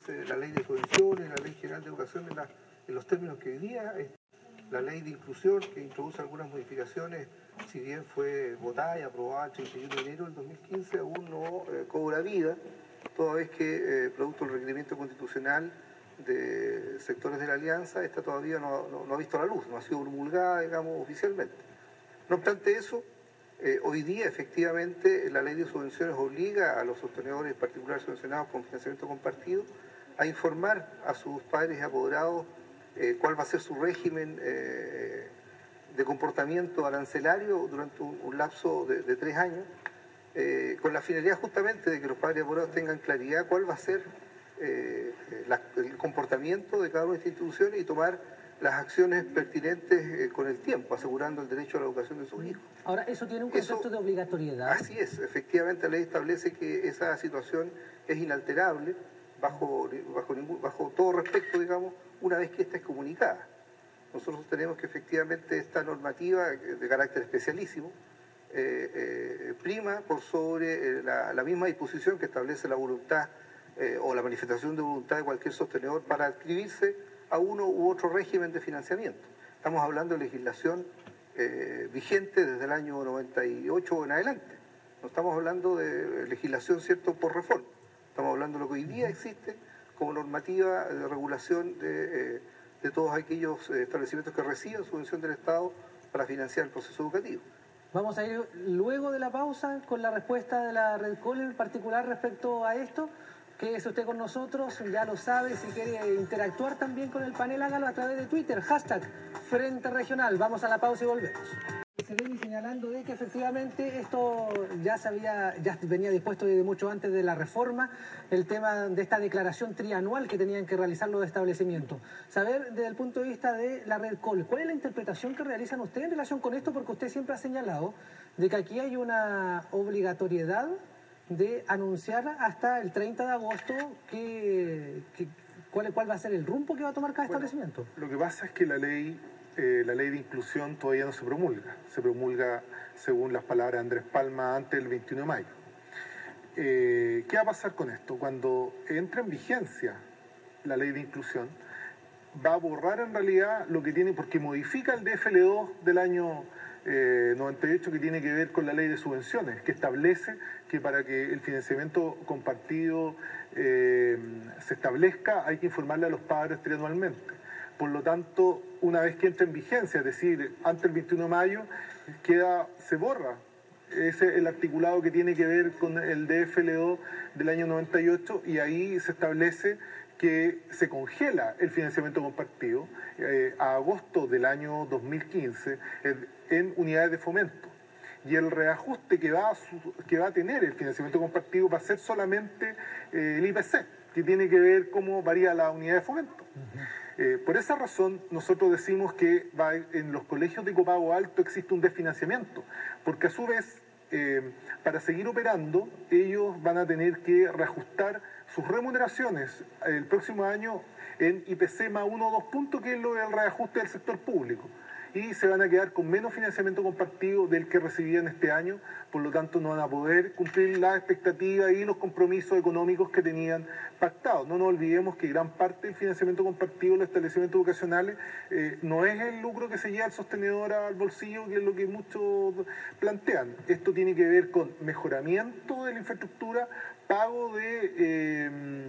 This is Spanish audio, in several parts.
la ley de subvenciones, la ley general de educación en los términos que hoy día es la ley de inclusión, que introduce algunas modificaciones, si bien fue votada y aprobada el 31 de enero del 2015, aún no cobra vida, toda vez que, producto del requerimiento constitucional de sectores de la Alianza, esta todavía no ha visto la luz, no ha sido promulgada, digamos, oficialmente. No obstante eso, hoy día efectivamente la ley de subvenciones obliga a los sostenedores particulares subvencionados con financiamiento compartido a informar a sus padres y apoderados cuál va a ser su régimen de comportamiento arancelario durante un lapso de 3 años, con la finalidad justamente de que los padres y apoderados tengan claridad cuál va a ser el comportamiento de cada una de estas instituciones y tomar las acciones pertinentes con el tiempo, asegurando el derecho a la educación de sus hijos. Ahora, ¿eso tiene un concepto de obligatoriedad? Así es, efectivamente la ley establece que esa situación es inalterable bajo todo respecto, digamos, una vez que esta es comunicada. Nosotros tenemos que efectivamente esta normativa de carácter especialísimo prima por sobre la misma disposición que establece la voluntad o la manifestación de voluntad de cualquier sostenedor para adscribirse a uno u otro régimen de financiamiento. Estamos hablando de legislación vigente desde el año 98 en adelante. No estamos hablando de legislación, cierto, por reforma. Estamos hablando de lo que hoy día existe como normativa de regulación de todos aquellos establecimientos que reciben subvención del Estado para financiar el proceso educativo. Vamos a ir luego de la pausa con la respuesta de la Red Col en particular respecto a esto. Quédese usted con nosotros, ya lo sabe, si quiere interactuar también con el panel, hágalo a través de Twitter, #Frente Regional. Vamos a la pausa y volvemos. Se viene señalando de que efectivamente esto ya venía dispuesto desde mucho antes de la reforma, el tema de esta declaración trianual que tenían que realizar los establecimientos. Saber desde el punto de vista de la Red Col, ¿cuál es la interpretación que realizan ustedes en relación con esto? Porque usted siempre ha señalado de que aquí hay una obligatoriedad de anunciar hasta el 30 de agosto cuál va a ser el rumbo que va a tomar cada establecimiento. Lo que pasa es que la ley de inclusión todavía no se promulga según las palabras de Andrés Palma antes del 21 de mayo. ¿Qué va a pasar con esto? Cuando entre en vigencia la ley de inclusión, va a borrar en realidad lo que tiene, porque modifica el DFL2 del año 98 que tiene que ver con la ley de subvenciones, que establece que para que el financiamiento compartido se establezca hay que informarle a los padres trianualmente. Por lo tanto, una vez que entra en vigencia, es decir, antes del 21 de mayo, se borra el articulado que tiene que ver con el DFL2 del año 98 y ahí se establece que se congela el financiamiento compartido a agosto del año 2015 en unidades de fomento. Y el reajuste que va a tener el financiamiento compartido va a ser solamente el IPC, que tiene que ver cómo varía la unidad de fomento. Por esa razón, nosotros decimos que en los colegios de copago alto existe un desfinanciamiento, porque a su vez, para seguir operando, ellos van a tener que reajustar sus remuneraciones el próximo año en IPC más 1 o 2 puntos, que es lo del reajuste del sector público. Y se van a quedar con menos financiamiento compartido del que recibían este año, por lo tanto no van a poder cumplir las expectativas y los compromisos económicos que tenían pactados. No nos olvidemos que gran parte del financiamiento compartido de los establecimientos educacionales no es el lucro que se lleva el sostenedor al bolsillo, que es lo que muchos plantean. Esto tiene que ver con mejoramiento de la infraestructura, pago de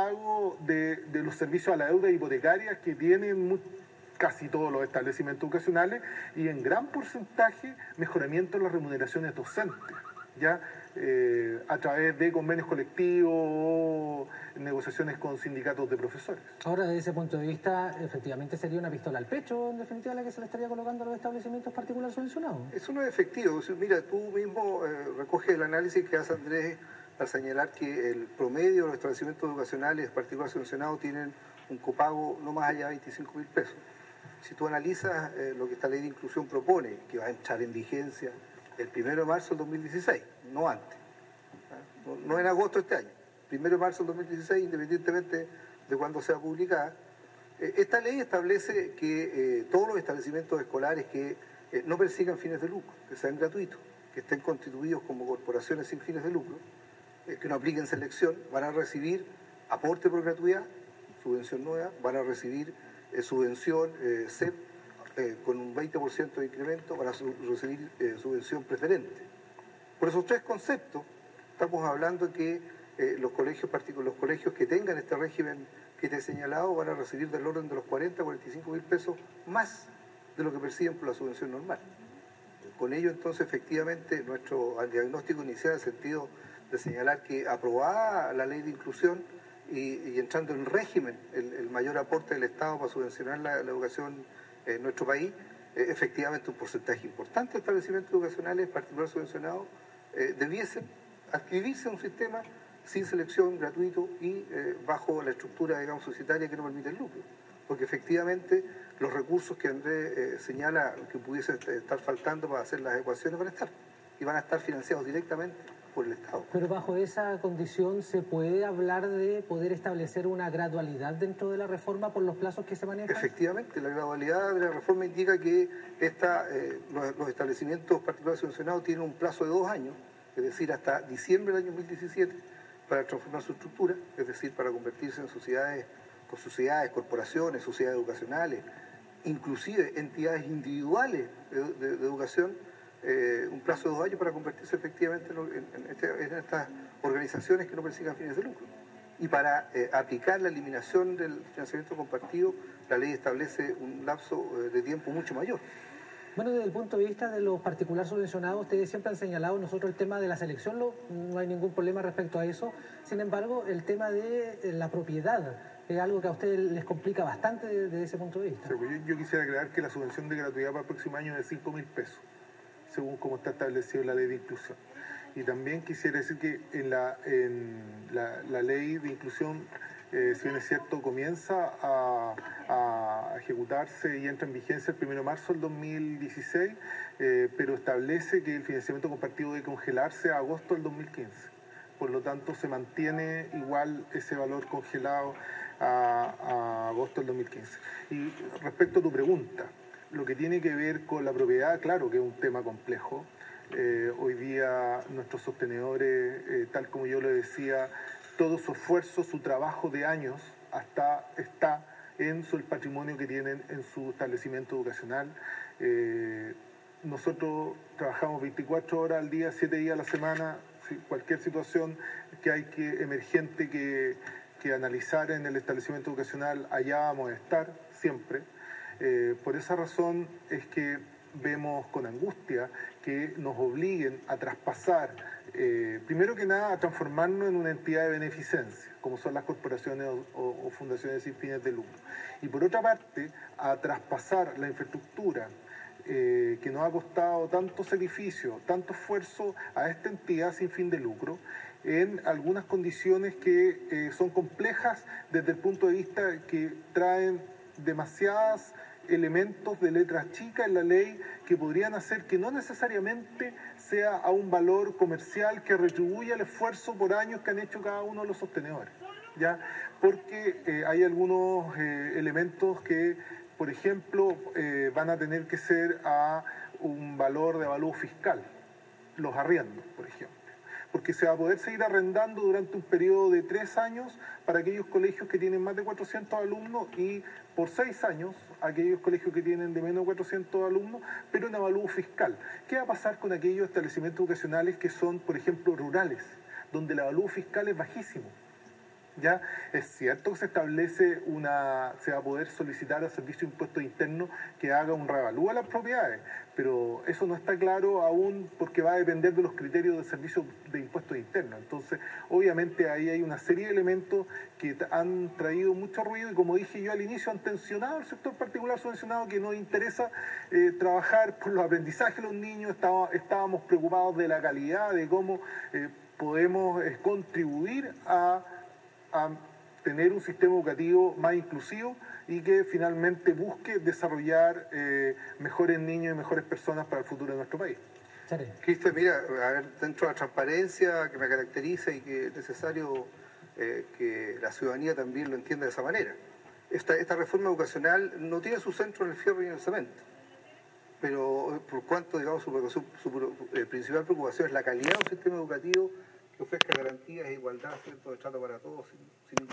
los servicios a la deuda hipotecaria que tienen casi todos los establecimientos educacionales, y en gran porcentaje mejoramiento en las remuneraciones docentes, ya a través de convenios colectivos o negociaciones con sindicatos de profesores. Ahora, desde ese punto de vista, efectivamente sería una pistola al pecho, en definitiva, la que se le estaría colocando a los establecimientos particulares subvencionados. Eso no es efectivo. Mira, tú mismo recoges el análisis que hace Andrés al señalar que el promedio de los establecimientos educacionales particulares subvencionados tienen un copago no más allá de 25.000 pesos. Si tú analizas lo que esta ley de inclusión propone, que va a entrar en vigencia el 1 de marzo del 2016, no antes, no en agosto de este año, 1 de marzo del 2016, independientemente de cuándo sea publicada, esta ley establece que todos los establecimientos escolares que no persigan fines de lucro, que sean gratuitos, que estén constituidos como corporaciones sin fines de lucro, que no apliquen selección, van a recibir aporte por gratuidad, subvención nueva, van a recibir subvención CEP con un 20% de incremento, van a recibir subvención preferente. Por esos tres conceptos estamos hablando que los colegios que tengan este régimen que te he señalado van a recibir del orden de los 40 a 45 mil pesos más de lo que perciben por la subvención normal. Con ello, entonces, efectivamente, nuestro diagnóstico inicial en el sentido de señalar que aprobada la ley de inclusión y entrando en régimen el mayor aporte del Estado para subvencionar la educación en nuestro país, efectivamente un porcentaje importante de establecimientos educacionales, en particular subvencionados, debiesen adscribirse a un sistema sin selección, gratuito y bajo la estructura, digamos, societaria que no permite el lucro. Porque efectivamente los recursos que Andrés señala que pudiesen estar faltando para hacer las ecuaciones van a estar, y van a estar financiados directamente por el Estado. Pero bajo esa condición, ¿se puede hablar de poder establecer una gradualidad dentro de la reforma por los plazos que se manejan? Efectivamente, la gradualidad de la reforma indica que los establecimientos particulares subvencionados tienen un plazo de 2 años, es decir, hasta diciembre del año 2017, para transformar su estructura, es decir, para convertirse en sociedades, corporaciones, sociedades educacionales, inclusive entidades individuales de educación, un plazo de 2 años para convertirse efectivamente en estas organizaciones que no persigan fines de lucro. Y para aplicar la eliminación del financiamiento compartido, la ley establece un lapso de tiempo mucho mayor. Bueno, desde el punto de vista de los particulares subvencionados, ustedes siempre han señalado nosotros el tema de la selección, no hay ningún problema respecto a eso. Sin embargo, el tema de la propiedad es algo que a ustedes les complica bastante desde ese punto de vista. Sí, pues yo quisiera agregar que la subvención de gratuidad para el próximo año es de 5.000 pesos, según como está establecido en la ley de inclusión. Y también quisiera decir que en la ley de inclusión, si bien es cierto, comienza a ejecutarse y entra en vigencia el 1 de marzo del 2016, pero establece que el financiamiento compartido debe congelarse a agosto del 2015. Por lo tanto, se mantiene igual ese valor congelado a agosto del 2015. Y respecto a tu pregunta, lo que tiene que ver con la propiedad, claro que es un tema complejo. Hoy día nuestros sostenedores, tal como yo le decía, todo su esfuerzo, su trabajo de años está en el patrimonio que tienen en su establecimiento educacional. Nosotros trabajamos 24 horas al día, 7 días a la semana. Cualquier situación emergente que analizar en el establecimiento educacional, allá vamos a estar siempre. Por esa razón es que vemos con angustia que nos obliguen a traspasar, primero que nada, a transformarnos en una entidad de beneficencia, como son las corporaciones o fundaciones sin fines de lucro. Y por otra parte, a traspasar la infraestructura que nos ha costado tanto sacrificio, tanto esfuerzo a esta entidad sin fin de lucro, en algunas condiciones que son complejas desde el punto de vista que traen demasiados elementos de letras chicas en la ley que podrían hacer que no necesariamente sea a un valor comercial que retribuya el esfuerzo por años que han hecho cada uno de los sostenedores, ¿ya? Porque hay algunos elementos que, por ejemplo, van a tener que ser a un valor de avalúo fiscal, los arriendos, por ejemplo, porque se va a poder seguir arrendando durante un periodo de 3 años para aquellos colegios que tienen más de 400 alumnos y por 6 años aquellos colegios que tienen de menos de 400 alumnos, pero en avalúo fiscal. ¿Qué va a pasar con aquellos establecimientos educacionales que son, por ejemplo, rurales, donde el avalúo fiscal es bajísimo? Ya es cierto que se va a poder solicitar al Servicio de Impuestos Internos que haga un reavalúo a las propiedades, pero eso no está claro aún porque va a depender de los criterios del Servicio de Impuestos Internos. Entonces, obviamente ahí hay una serie de elementos que han traído mucho ruido y, como dije yo al inicio, han tensionado al sector particular subvencionado, que nos interesa trabajar por los aprendizajes de los niños. Estábamos preocupados de la calidad, de cómo podemos contribuir a tener un sistema educativo más inclusivo y que finalmente busque desarrollar mejores niños y mejores personas para el futuro de nuestro país. Cristian, mira, dentro de la transparencia que me caracteriza y que es necesario que la ciudadanía también lo entienda de esa manera. Esta reforma educacional no tiene su centro en el fierro y en el cemento, pero por cuanto, digamos, su principal preocupación es la calidad de un sistema educativo que ofrezca garantías e igualdad, ¿cierto?, de trato para todos, sin